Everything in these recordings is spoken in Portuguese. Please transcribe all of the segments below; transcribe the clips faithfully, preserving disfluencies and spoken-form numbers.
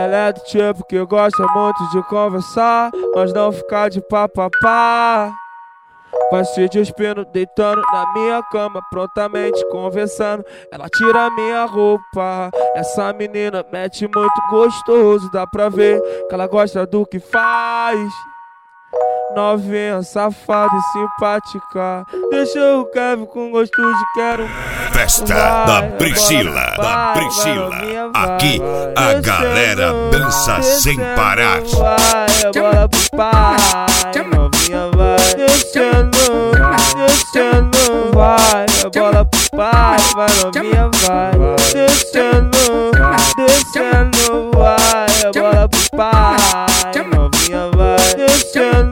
Ela é do tipo que gosta muito de conversar, mas não ficar de papapá. Vai se despindo, deitando na minha cama, prontamente conversando. Ela tira minha roupa. Essa menina mete muito gostoso, dá pra ver que ela gosta do que faz. Novinha, safada e simpática, deixa o Kevin com gosto de quero. Festa vai, da Priscila, vai, da Priscila. Vai, vai, Aqui vai, a descendo, galera dança descendo, sem parar. Vai, bola pro pai, novinha vai descendo, descendo, vai, bola pro pai, vai, novinha vai descendo, descendo, vai, bola pro pai, novinha vai descendo.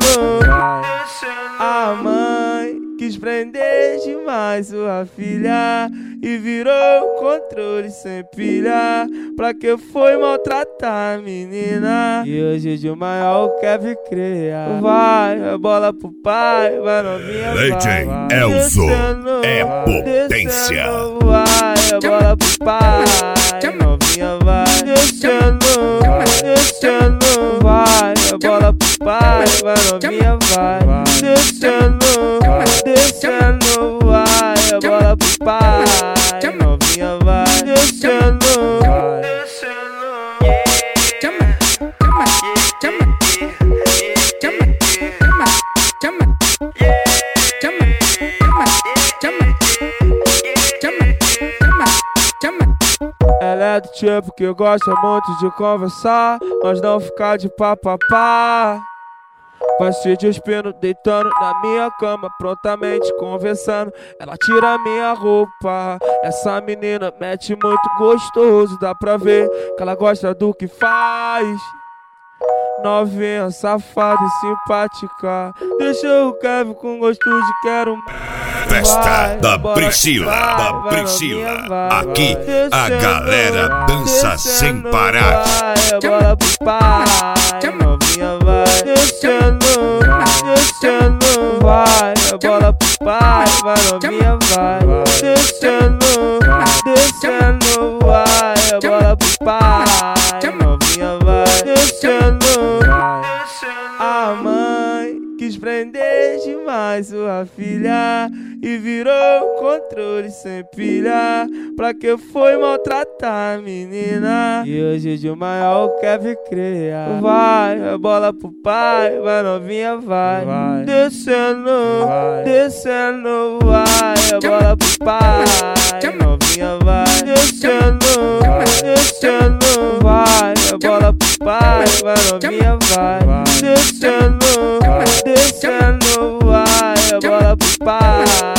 A mãe quis prender demais sua filha e virou controle sem pilha. Pra que foi maltratar a menina? E hoje de maior quer cria. Vai, a bola pro pai, vai novinha, vai. Legend Elzo é potência. Descendo, vai, a bola pro pai, novinha vai descendo, descendo, vai, a bola pro pai, vai novinha vai descendo, descendo, vai, a bola pro pai, novinha vai descendo. Ela é do tipo que gosta muito de conversar, mas não ficar de papapá. Vai se despindo, deitando na minha cama, prontamente conversando. Ela tira minha roupa. Essa menina mete muito gostoso, dá pra ver que ela gosta do que faz. Novinha, safada e simpática, deixa o Kevin com gosto de quero. Festa vai, da bola Priscila, vai, da vai, Priscila. novinha, vai, Aqui vai, a descendo, galera dança sem descendo, parar. vai, bola pro pai, novinha vai descendo, descendo, vai, bola pro pai, vai, novinha vai descendo, descendo, vai, bola pro pai, novinha vai descendo. A mãe quis prender demais sua filha e virou controle sem pilha. Pra que foi maltratar a menina? E hoje de maior quer cria. Vai, a bola pro pai, vai novinha vai, vai. Descendo, vai. Descendo, vai, a bola pro pai, novinha vai descendo, descendo, vai, a bola pro pai, vai novinha vai descendo, descendo, vai, a bola pro pai.